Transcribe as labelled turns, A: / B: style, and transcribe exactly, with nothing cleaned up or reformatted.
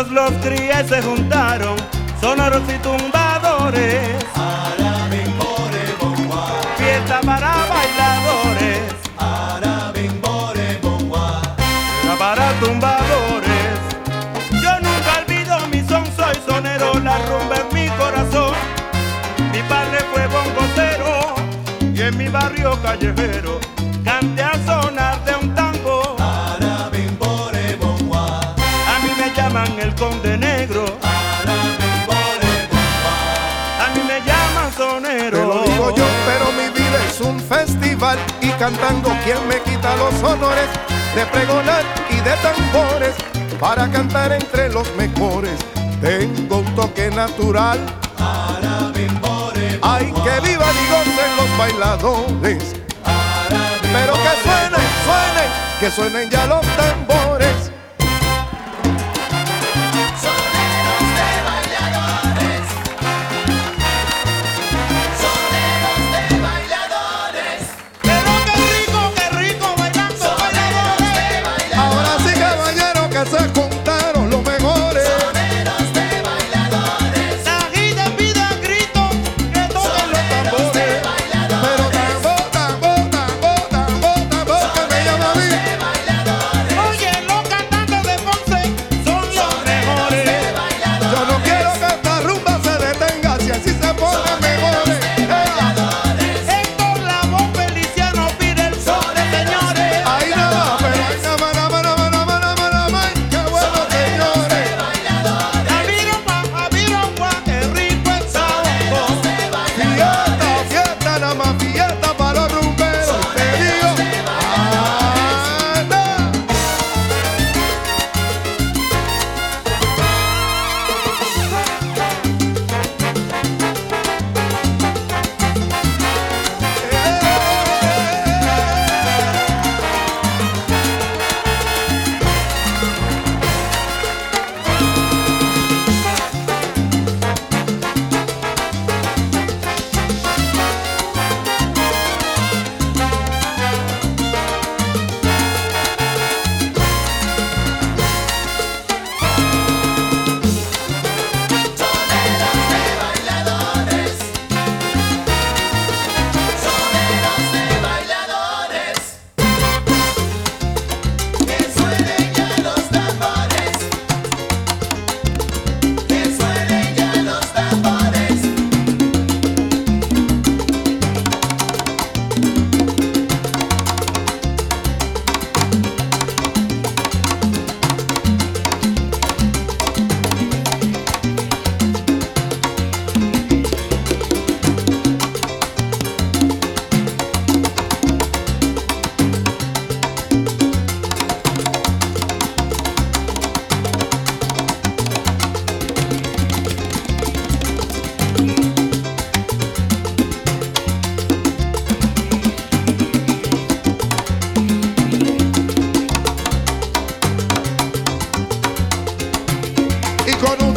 A: Todos los críes se juntaron, sonoros y tumbadores. Fiesta para bailadores. Era para tumbadores. Yo nunca olvido mi son, soy sonero, la rumba en mi corazón. Mi padre fue bongocero y en mi barrio callejero canté a sonar de un tango. A mí me llaman el Conde Negro. A mí me llaman sonero.
B: Te lo digo yo, pero mi vida es un festival y cantando quién me quita los honores de pregonar y de tambores para cantar entre los mejores. Tengo un toque natural. Ay, que viva y gocen los bailadores. Pero que suenen, suenen, que suenen ya los tambores.
C: Soneros de bailadores. Soneros de bailadores.
A: Pero qué rico, qué rico bailando bailadores.
B: Ahora sí, caballero, que se juntaron los mejores.
C: Soneros de bailadores.
A: La gente pide a grito que toquen los tambores.
B: Pero tambor, tambor, tambor, tambor, tambor, que me llama a mí.
A: Oye, los cantantes de Ponce son los mejores.
B: Yo no quiero que esta rumba se detenga, si así se ponen mejores.
A: Héctor Lavoe Feliciano pide el sol de señores.
B: Ahí nada más, pero ahí nada más, nada más, nada más, nada más, nada más, nada más. ¡Qué bueno, señores!
A: Javier Juan, Javier Juan, qué rico el sabor.
B: Fiesta, fiesta, nada más fiesta para los rumberos. Te digo, anda. Y con un